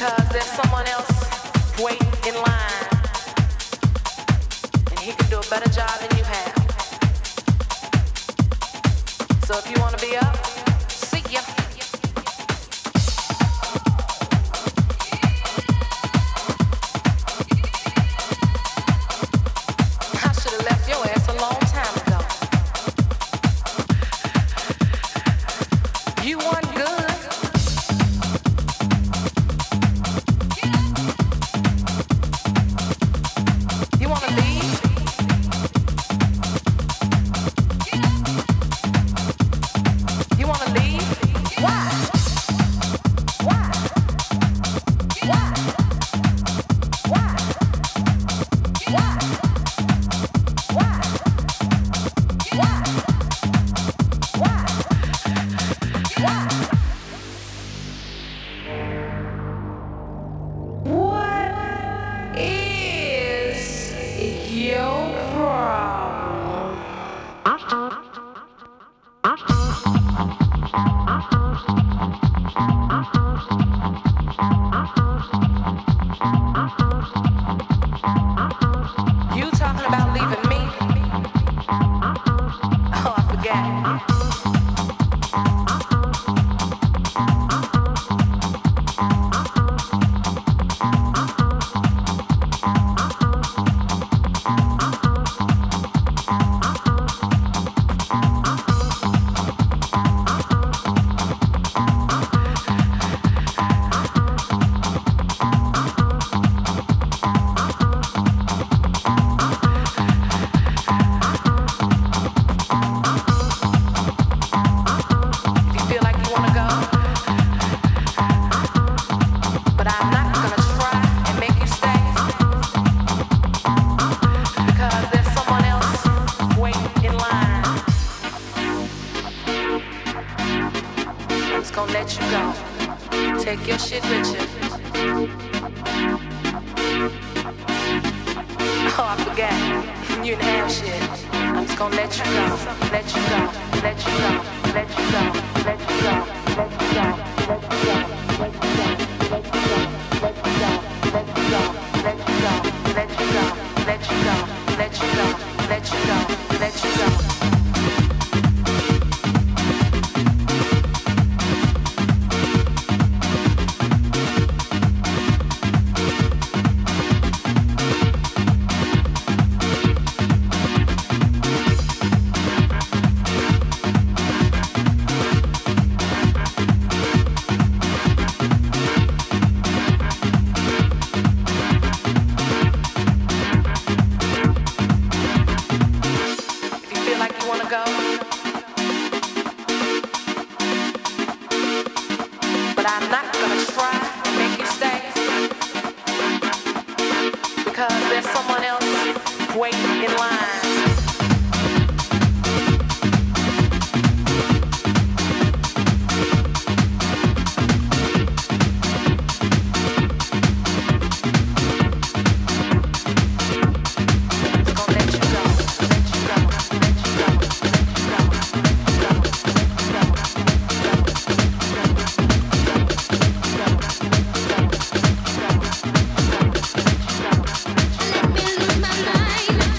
because there's someone else waiting in line, and he can do a better job than you have. So if you want to be up, see ya. I should have left your ass a long time ago. You weren't good. Wait in line.